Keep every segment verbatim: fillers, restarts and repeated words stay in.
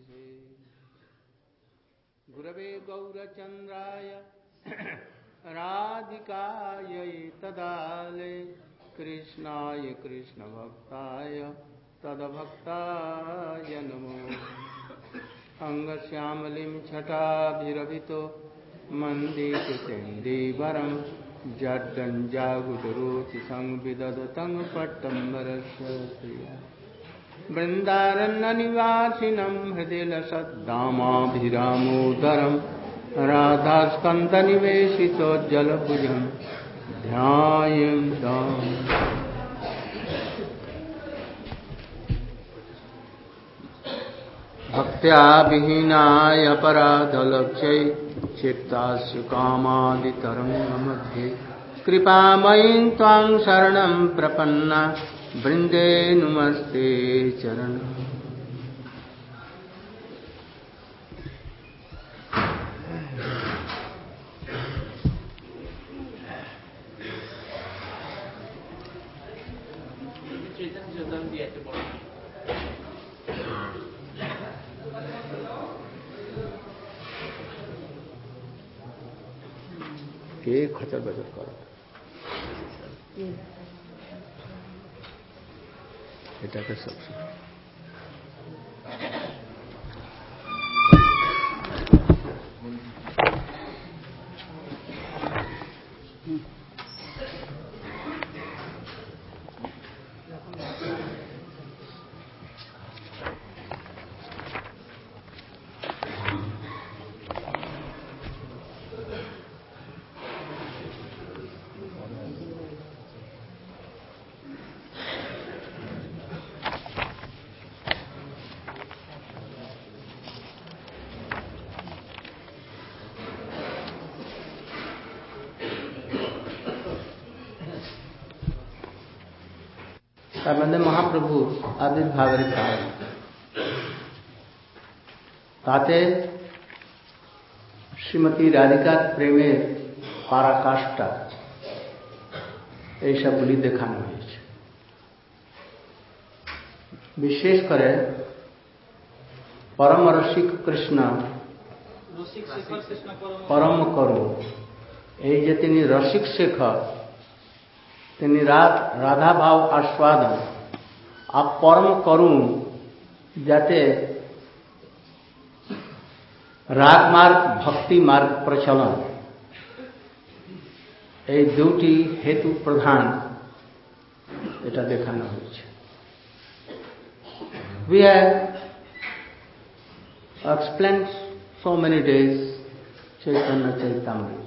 गुरवे गौरचन्द्राय राधिकायै तदाले कृष्णाय कृष्णभक्ताय तद्भक्ताय नमो। अंगश्यामलिं छटाभिरभितो मन्दिरतेन्दीवरं जड्डञ्जागुटरोचि संविदधतं पट्टम्बरस्य प्रिया। वृन्दारण्यनिवासिनं हृदिलसद्दामाभिरामोदरं राधास्कन्दनिवेशितोज्जलभुजं ध्यायन्तम्। भक्त्या विहीनाय अपराधलक्ष्यै चित्तास्य कामादितरङ्गमध्ये कृपामयीं त्वां शरणं प्रपन्ना वृन्दे नुमस्ते चरणम्। के खचर बचर करो এটাকে सबसे তার মহাপ্রভু আবির্ভাবের কারণ তাতে শ্রীমতী রাধিকার প্রেমের পরাকাষ্ঠা এইসবগুলি দেখানো হয়েছে। বিশেষ করে পরম রসিক কৃষ্ণ পরম করু, এই যে তিনি রসিক শেখর, তিনি রাধা ভাव आस्वादन आप परम करुण, যাতে রাগ মার্গ ভক্তি মার্গ প্রচলন, এই দুটি হেতু প্রধান এটা দেখানো হয়েছে। We have explained so many days Chaitanya Charitamrita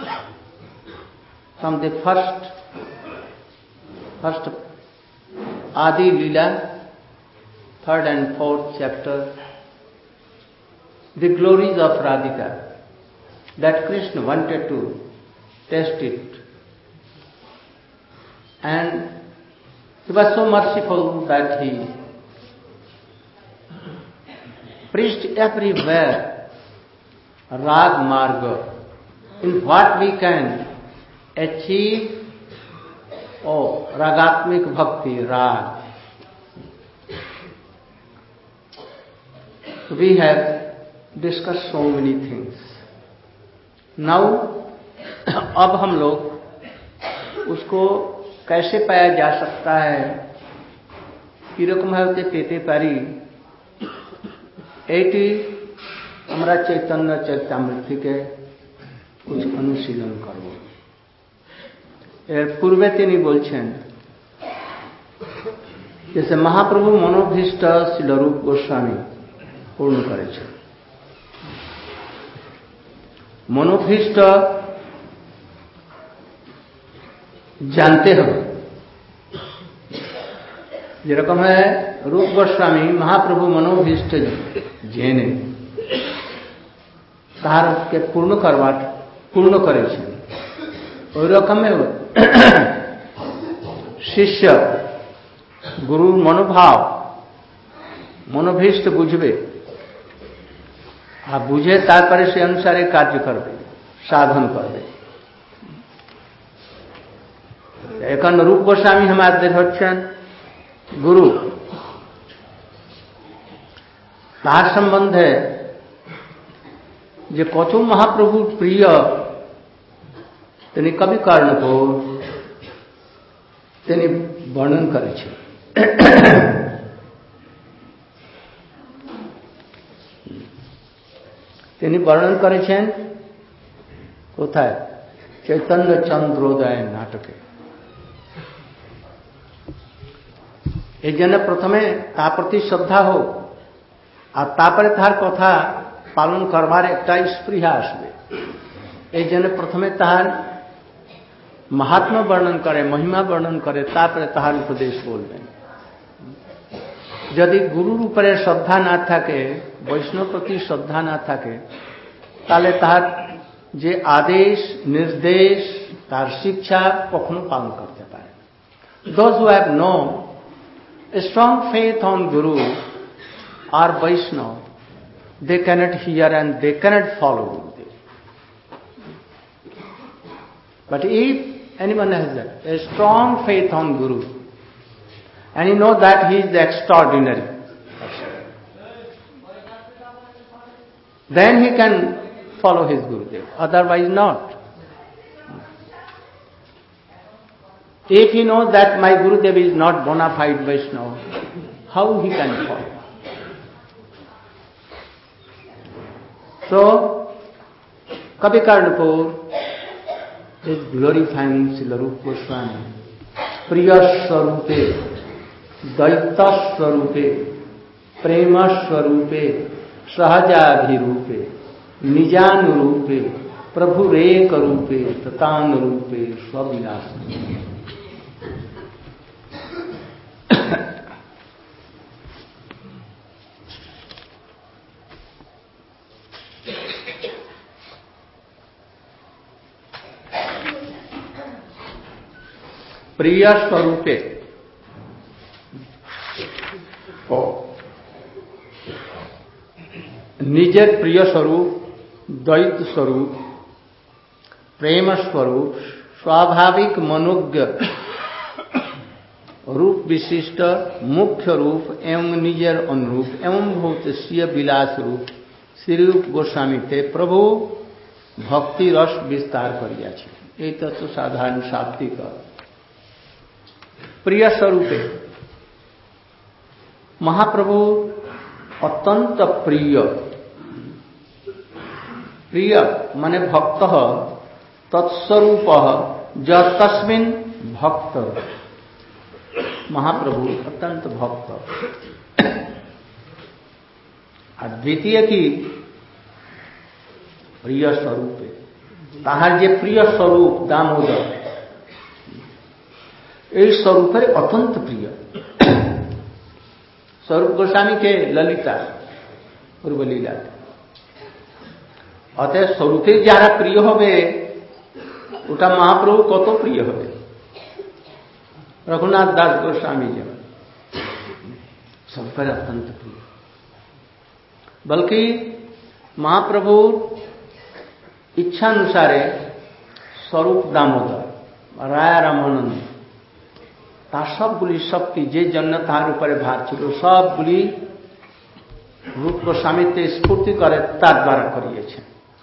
from the first First, Adi Leela, third and fourth chapter, the glories of Radhika, that Krishna wanted to test it. And he was so merciful that he preached everywhere Rag Marga, in what we can achieve. Oh, ragatmik bhakti, rag. We have discussed so many things. Now, अब हम लोग उसको कैसे पाया जा सकता है, কিরকম ভাবে পেতে পারি, এইটি আমরা চৈতন্য চরিতামৃত থেকে कुछ অনুশীলন করব। এর পূর্বে তিনি বলছেন, जैसे महाप्रभु मनोभीष्ट শিলরূপ গোস্বামী পূর্ণ করেছেন। मनोभीष्ट जानते हो, যেরকম है रूप गोस्वामी महाप्रभु मनोभीष्ट জেনে তাহারকে পূর্ণ করবার পূর্ণ করেছেন। ওই রকমে শিষ্য গুরুর মনোভাব মনোভীষ্ট বুঝবে, আর বুঝে তারপরে সে অনুসারে কার্য করবে, সাধন করবে। এখন রূপ গোস্বামী আমাদের হচ্ছেন গুরু, तार संबंध है जे कछु महाप्रभु प्रिय तेनी कवि कर्णपुर तेनी वर्णन करे छे। तेनी वर्णन करे छेन कोथाय चैतन्य चंद्रोदय नाटके। ए जन प्रथमे ता प्रति श्रद्धा हो आ तापरे तार कथा पालन करवार एकटा स्पृहा आसबे। ए जन प्रथमे तार महात्मा वर्णन करे, महिमा वर्णन करे, तापरे तार उपदेश बोलबेन। यदि गुरुर उपरे श्रद्धा ना थाके, वैष्णव प्रति श्रद्धा ना थाके, ताहले तार जे आदेश निर्देश तार शिक्षा कखनो पालन करते पारे। Those who have no a strong faith on Guru or Vaishnava, they cannot hear and they cannot follow Gurudev. But if anyone has a, a strong faith on Guru and he knows that he is extraordinary, then he can follow his Gurudev, otherwise not. If he knows that my Gurudev is not bona fide Vaishnava, how he can follow? So, Kavi Karnapur is glorifying Srila Rupa Goswami. Priya Swarupe, Daita Swarupe, Prema Swarupe, Sahajabhirupe, Nijanurupe, Prabhu Reka Rupe, Tatan Rupe, Swavilasa. प्रिय स्वरूपे निजेर प्रिय स्वरूप, द्वैत स्वरूप, प्रेम स्वरूप, स्वाभाविक मनोज्ञ रूप विशिष्ट मुख्य रूप एवं निजेर अनुरूप एवं बहुत स्वीय विलास रूप श्री रूप गोस्वामी थे प्रभु भक्ति रस विस्तार करिया छे। ये तो साधारण शाब्दिक प्रिय स्वरूपे महाप्रभु अत्यंत प्रिय। प्रिय माने भक्त तत्स्वरूप ज तस्मिन् भक्त। महाप्रभु अत्यंत भक्त। अद्वितीय की प्रिय स्वरूपे ताहार जे प्रिय स्वरूप दामोदर एक स्वरूप अत्यंत प्रिय। स्वरूप गोस्वामी के ललिता पूर्व लीला अतः स्वरूपे যারা প্রিয় হবে ওটা মহাপ্রভু কত প্রিয় হবে। रघुनाथ दास गोस्वामी जी सब पर अत्यंत प्रिय। बल्कि महाप्रभु इच्छा अनुसारे स्वरूप दामोदर राया रामानंद तार सबगुली शक्ति जे जन्य तार उपरे भार छिलो सबगुली रूप गोस्वामीते स्फूर्ति करे तार द्वारा करिएछेन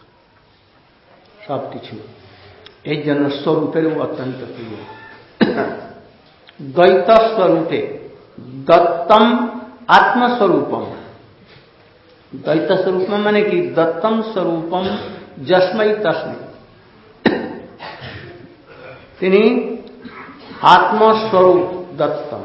सब किछु। एई जन्य स्वरूपेर अत्यंत प्रिय। द्वैत स्वरूपे दत्तम आत्मस्वरूपम। द्वैत स्वरूप माने कि दत्तम स्वरूपम जस्मै तस्मै। तिनी आत्मस्वरूप दत्तम।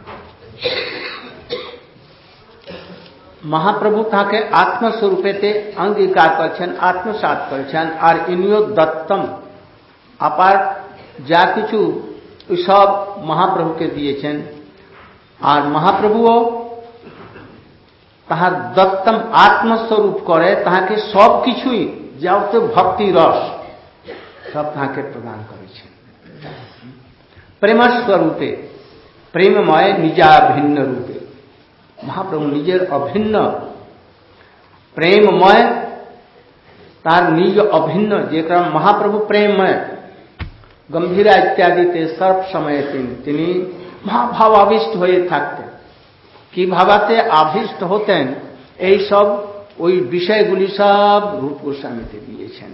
महाप्रभु ताके आत्मस्वरूपेते अंगीकार करेछेन आत्मसात करेछेन और इनियो दत्तम अपार जा किछु सब महाप्रभु के दिएछेन और महाप्रभुओ ताहार दत्तम आत्मस्वरूप करे ताहाके सब किछुई जाओते भक्ति रस सब ताहाके प्रदान करेछेन। प्रेम स्वरूपे प्रेममय निजा भिन्न रूपे महाप्रभु निजेर अभिन्न प्रेममय तार निज अभिन्न जेकरा महाप्रभु प्रेममय गंभीरा इत्यादि ते सर्व समय तिनी महाभावाविष्ट हुए थाकतें कि भावाते आविष्ट होतें এই সব ওই বিষয়গুলি সব রূপ গোস্বামীতে দিয়েছেন।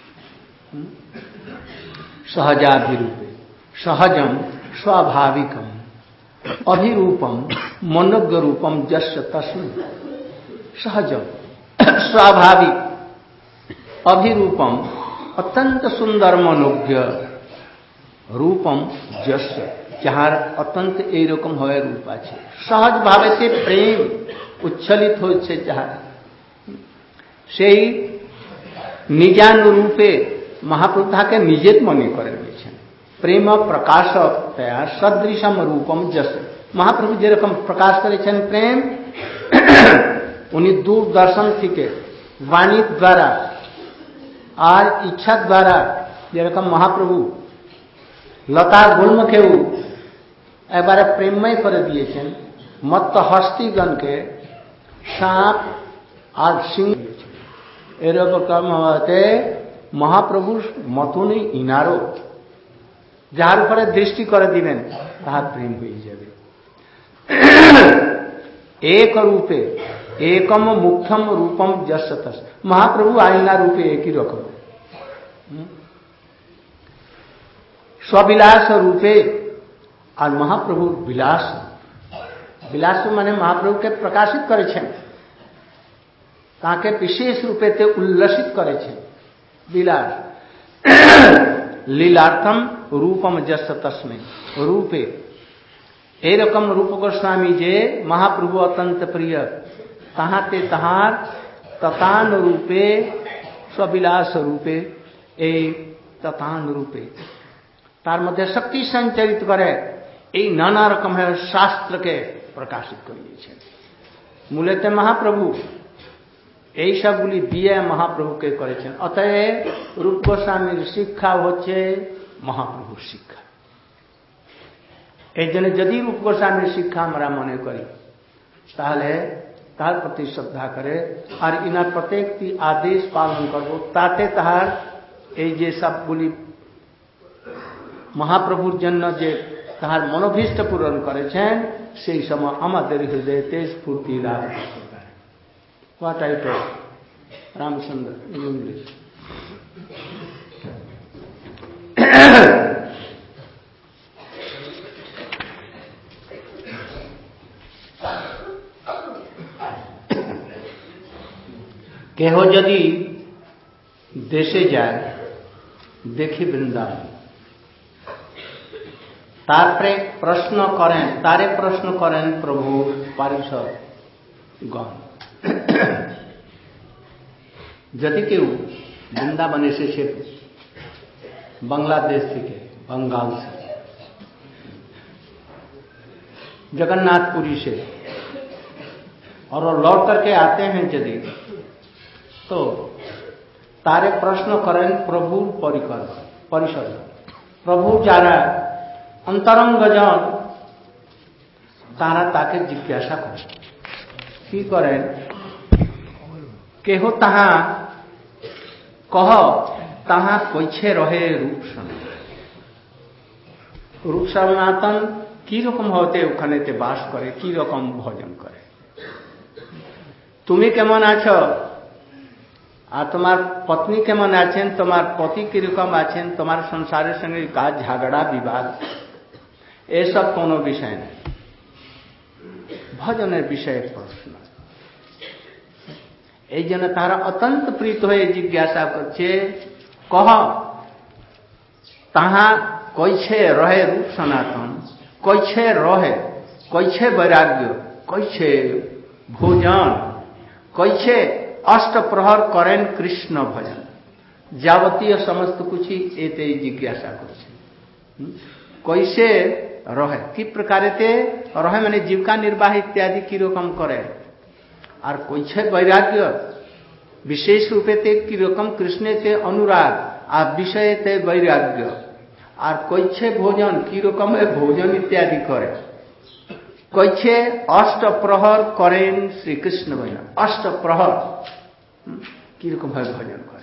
সহজাভিরূপে সহজম स्वाभाविकम अभिरूपम मनोज्ञ रूपम जस्य तस्मिन् सहजम स्वाभाविक अभिरूपम अत्यंत सुंदर मनोज्ञ रूपम जस्य যাহার অত্যন্ত এইরকম হয় রূপ আছে, সহজ ভাবেতে প্রেম উচ্ছলিত হচ্ছে যাহার, সেই নিজানুরূপে মহাপ্রভু তাকে নিজের মনে করে নিয়েছেন। প্রেম প্রকাশতয়া সদৃশম রূপম যশ, মহাপ্রভু যেরকম প্রকাশ করেছেন প্রেম, উনি দূরদর্শন থেকে বাণী দ্বারা আর ইচ্ছা দ্বারা যেরকম মহাপ্রভু লতা গুল্মকেও এবারে প্রেমময় করে দিয়েছেন, মত্ত হস্তিগণকে সাপ আর সিংহ এরকম হতে মহাপ্রভুর মতনই ইনারও যার উপরে দৃষ্টি করে দিবেন তাহার প্রেম হয়ে যাবে। এক রূপে একম মুখ্যম রূপম যশ তস, মহাপ্রভু আইনা রূপে একই রকম, স্ববিলাস রূপে আর মহাপ্রভুর বিলাস, বিলাস মানে মহাপ্রভুকে প্রকাশিত করেছেন, তাকে বিশেষ রূপেতে উল্লসিত করেছেন বিলাস। লীলার্থম রূপম যশ তস্মে রূপে, এইরকম রূপ গোস্বামী যে মহাপ্রভু অত্যন্ত প্রিয়, তাহাতে তাহার তথান রূপে স্ববিলাস রূপে, এই তথান রূপে তার মধ্যে শক্তি সঞ্চারিত করে এই নানা রকমের শাস্ত্রকে প্রকাশিত করিয়েছেন। মূলত মহাপ্রভু এই সবগুলি দিয়ে মহাপ্রভুকে করেছেন। অতএব রূপ গোস্বামীর শিক্ষা হচ্ছে মহাপ্রভুর শিক্ষা। এই জন্য যদি রূপ গোস্বামীর শিক্ষা আমরা মনে করি তাহলে তার প্রতি শ্রদ্ধা করে আর ইনার প্রত্যেকটি আদেশ পালন করব, তাতে তাহার এই যে সবগুলি মহাপ্রভুর জন্য যে তাহার মনোভীষ্ট পূরণ করেছেন সেই সময় আমাদের হৃদয়তে স্ফূর্তি লাভ করতে পারে। What I told Ramchandra in English. কেহ যদি দেশে যায় দেখি বৃন্দাবন, তারপরে প্রশ্ন করেন, তারে প্রশ্ন করেন প্রভু পারিষদ গণ, যদি কেউ বৃন্দাবন এসেছে बांग्लादेश থেকে, बंगाल से, जगन्नाथपुरी से, और वो लौट करके आते हैं यदि, तो तारे प्रश्न करें प्रभु परिकर परिषद, प्रभु যারা অন্তরঙ্গ জন তারা তাকে জিজ্ঞাসা করে, কি করেন, কেহ তাহা কহ তাহা কইছে রহে রূপ সনাতন, রূপ সনাতন কি রকম হতে ওখানেতে বাস করে, কি রকম ভজন করে, তুমি কেমন আছো আর তোমার পত্নী কেমন আছেন, তোমার পতি কিরকম আছেন, তোমার সংসারের সঙ্গে কাজ ঝগড়া বিবাদ এসব কোনো বিষয় নেই, ভজনের বিষয়ে প্রশ্ন। এই জন্য তারা অত্যন্ত প্রীত হয়ে জিজ্ঞাসা করছে, কহ তাহা কইছে রহে রূপ সনাতন, কইছে রহে, কইছে বৈরাগ্য, কইছে ভোজন, কইছে অষ্ট প্রহর করেন কৃষ্ণ ভজন, যাবতীয় সমস্ত কিছু এতে জিজ্ঞাসা করছে। কইছে রহে, কি প্রকারেতে রহে মানে জীবিকা নির্বাহ ইত্যাদি কিরকম করে, আর কইছে বৈরাগ্য বিশেষ রূপেতে কিরকম কৃষ্ণেতে অনুরাগ আর বিষয়েতে বৈরাগ্য, আর কইছে ভোজন কিরকম ভোজন ইত্যাদি করে, কইছে অষ্ট প্রহর করেন শ্রীকৃষ্ণ ভজন, অষ্ট প্রহর কিরকম ভাবে ভজন করে,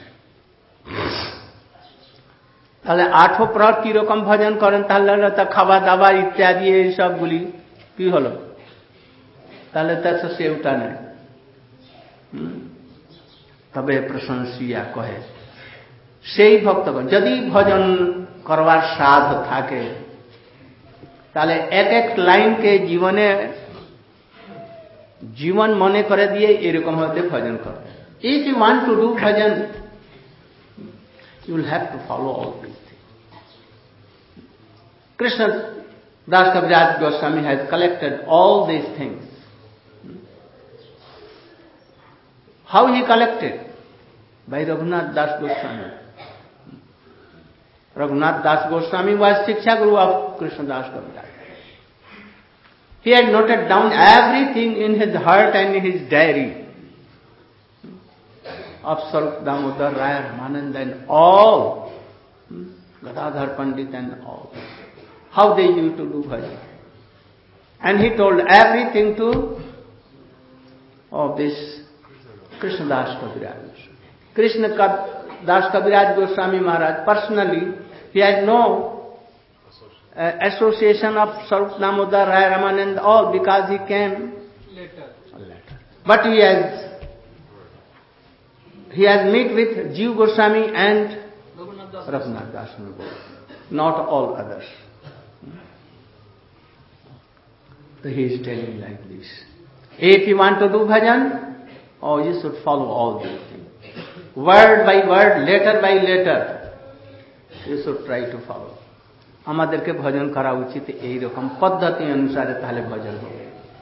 তাহলে আঠো প্রহর কিরকম ভজন করেন, তাহলে তা খাওয়া দাওয়া ইত্যাদি এই সবগুলি কি হলো, তাহলে তার সেওটা নাই, तबे प्रशंसिया कहे सेई भक्तगण यदि भजन करवार साध थाके ताले एक एक लाइन के जीवने जीवन मने करे दिए एरकम होते भजन करते। If you want to do bhajan you will have to follow all these things. Krishna Das Kaviraj Goswami has collected all these things. How he collected? By Raghunath Das Goswami. Raghunath Das Goswami was Shiksha Guru of Krishna Das Kaviraj. He had noted down everything in his heart and in his diary of Sarup Damodar Raya Ramanand and all, Gadadhar Pandit and all, how they used to do bhajan. And he told everything to of this Krishna Das Kaviraj. Krishna Das Kaviraj Goswami Maharaj personally, he had no uh, association of Sarup Damodar Raya Ramanand all because he came later. later. But he has He has met with Jiva Goswami and Raghunath Das, not all others. So he is telling like this. If you want to do bhajan, oh, you should follow all these things. Word by word, letter by letter, you should try to follow. আমাদেরকে ভজন করা উচিত এই রকম পদ্ধতি অনুসারে তাহলে ভজন হবে।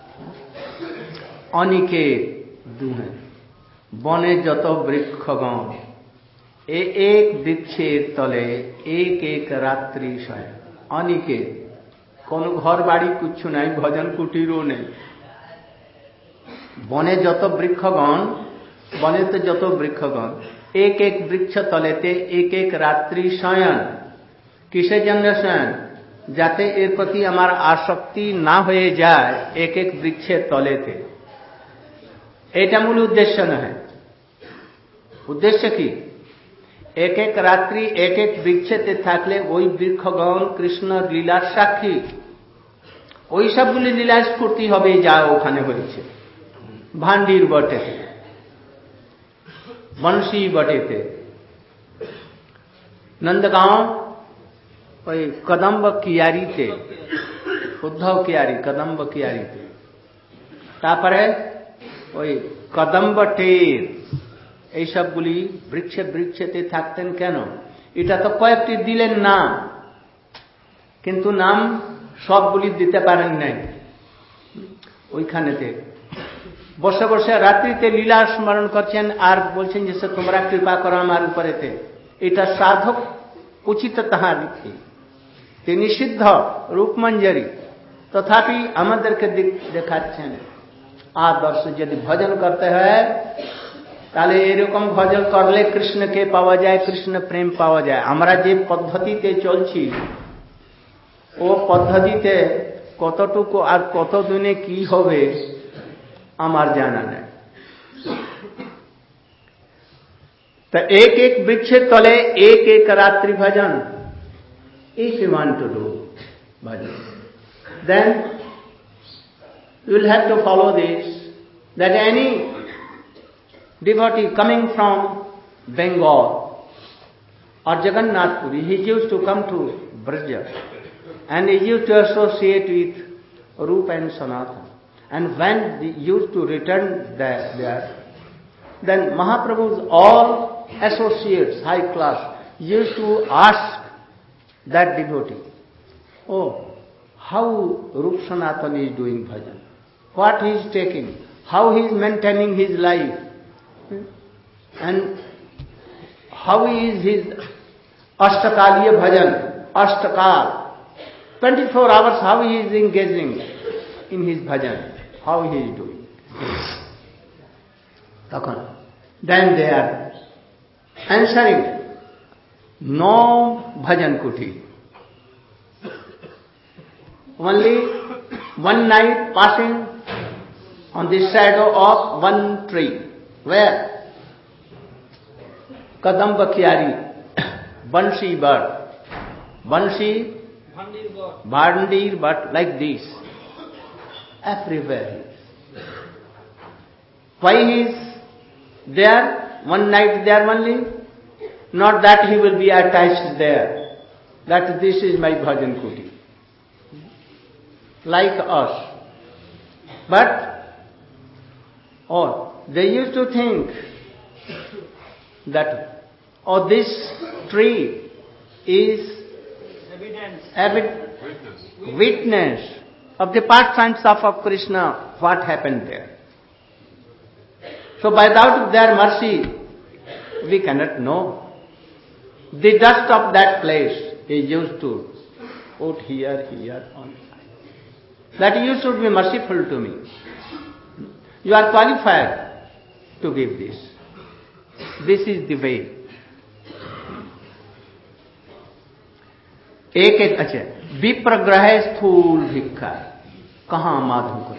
অনিকেত দুহে বনে যত বৃক্ষগণ এ এক বৃক্ষের তলে এক এক রাত্রি শয়। অনিকেত কোন ঘর বাড়ি কিচ্ছু নাই, ভজন কুটিরও নেই। বনে যত বৃক্ষগণ, বনেতে যত বৃক্ষগণ এক এক বৃক্ষ তলেতে এক এক রাত্রি শয়ন। কিসের জন্য শয়ন? যাতে এর প্রতি আমার আসক্তি না হয়ে যায় এক এক বৃক্ষের তলেতে। এটা মূল উদ্দেশ্য নয়। উদ্দেশ্য কি? এক এক রাত্রি এক এক বৃক্ষেতে থাকলে ওই বৃক্ষগণ কৃষ্ণ লীলার সাক্ষী, ওই সবগুলি লীলা স্ফূর্তি হবে যা ওখানে হয়েছে। ভান্ডির বটেতে, বংশী বটেতে, নন্দগাঁও ওই কদম্ব কিয়ারিতে, উদ্ধব কিয়ারি কদম্ব কিয়ারিতে, তারপরে ওই কদম্ব টের, এই সবগুলি বৃক্ষে বৃক্ষেতে থাকতেন কেন? এটা তো কয়েকটি দিলেন নাম, কিন্তু নাম সবগুলি দিতে পারেন নাই। ওইখানেতে বসে বসে রাত্রিতে লীলা স্মরণ করছেন আর বলছেন যে তোমরা কৃপা করো আমার উপরেতে। এটা সাধক উচিত তাহার লিখে তিনি সিদ্ধ রূপমঞ্জরি, তথাপি আমাদেরকে দেখাচ্ছেন আদর্শ। যদি ভজন করতে হয় তাহলে এরকম ভজন করলে কৃষ্ণকে পাওয়া যায়, কৃষ্ণ প্রেম পাওয়া যায়। আমরা যে পদ্ধতিতে চলছি ও পদ্ধতিতে কতটুকু আর কত দিনে কি হবে আমার জানা নেই। তা এক এক বৃক্ষের তলে এক এক রাত্রি ভজন। If you want to do bhajan, then you will have to follow this, that any devotee coming from Bengal or Jagannath Puri, he used to come to Braja and he used to associate with Rupa and Sanatana. And when they used to return there, there then Mahaprabhu's all associates, high class, used to ask that devotee, oh, how Rupa Sanatana is doing bhajan, what he is taking, how he is maintaining his life, and how is his Ashtakaliya bhajan, Ashtakal, twenty-four hours, how he is engaging in his bhajan, how he is doing. Then they are answering, no bhajan kuti. Only one night passing on the shadow of one tree. Where? Kadamba Kyari, Bansi bird. Bansi, Bhandir bird, like this. Everywhere he is. Why he is there, one night there only. Not that he will be attached there, that this is my bhajan kuti. Like us. But, or they used to think that, oh, this tree is Evidence. evid- Witness. witness of the pastimes of Krishna, what happened there. So without their mercy, we cannot know. The dust of that place is used to put here, here, on side. That you should be merciful to me. You are qualified to give this. This is the way. एक एक अच्छे विप्रग्रह स्थूल भिक्षा कहाँ माधु को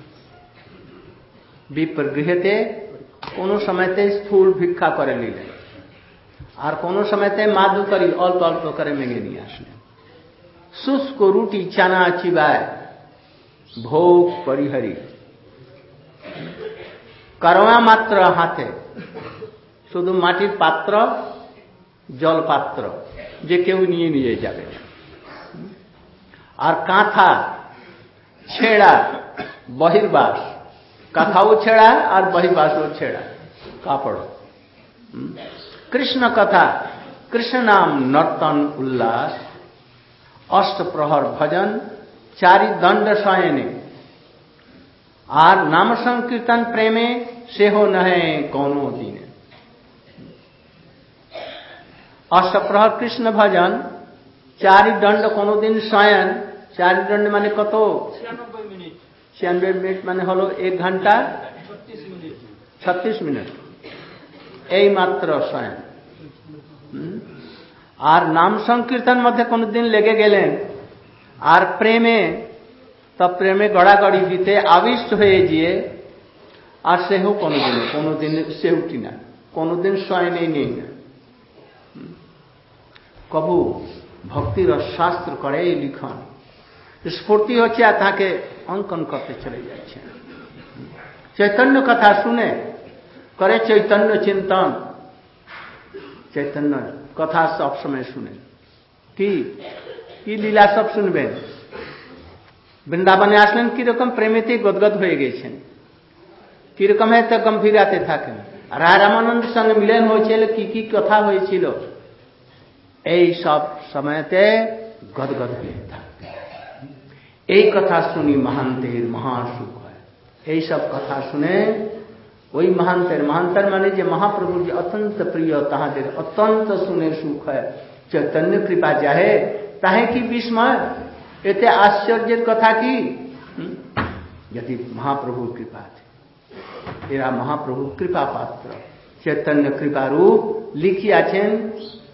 विप्रगृहते कोनो समयते स्थूल भिक्षा करे लीले और कोनो समयते माधु करी अल्प अल्प करे मेंगे नहीं आसने शुष्क रोटी चना चिबाय भोग परिहरी करवा मात्र हाथे शुद्ध माटिर पात्र जल पात्र जे केउ निये निये जाबे और कांथा छेड़ा बहिर्वास कथाओ छेड़ा और बहिर्वासो छेड़ा कापड़ कृष्ण कथा कृष्ण नाम नर्तन उल्लास अष्ट प्रहर भजन चारि दंड शयने और नाम संकीर्तन प्रेमे सेहो नहे कौनो दीने अष्ट प्रहर कृष्ण भजन चारि दंड कोनो दिन शयन चारि दंड माने कतो छियानबे मिनट छियानबे मिनट माने हलो एक घंटा छत्तीस मिनट छत्तीस मिनट এই মাত্র শয়ন আর নাম সংকীর্তন মধ্যে কোনদিন লেগে গেলেন আর প্রেমে তো প্রেমে গড়াগড়ি দিতে আবিষ্ট হয়ে গিয়ে আর সেও কোনদিন কোনদিন সেউটি না কোনদিন শয়নেই নেই না কবু ভক্তির শাস্ত্র করে লিখন স্ফূর্তি হচ্ছে আর তাকে অঙ্কন করতে চলে যাচ্ছে চৈতন্য কথা শুনে करे चैतन्य चिंतन चैतन्य कथा सब समय सुने कि कि लीला सब सुनबेन বৃন্দাবনে আসলেন কিরকম প্রেমেতে গদগদ হয়ে গেছেন কিরকম এত গম্ভীরাতে থাকেন রায় রামানন্দ সঙ্গে মিলন হয়েছিল কি কি কথা হয়েছিল এই সব সময়তে গদগদ হয়ে থাকতেন এই কথা শুনি মহান্তের মহাসুখ হয় এই সব কথা শুনে वही महांतर महांतर माने जे महाप्रभु जी अत्यंत प्रिय ताहादेर अत्यंत सुने सुख है चैतन्य कृपा जाहे ताहे की विस्मय एते आश्चर्य कथा की यदि महाप्रभु कृपा थे एरा महाप्रभु कृपा पात्र चैतन्य कृपा रूप लिखिया छेन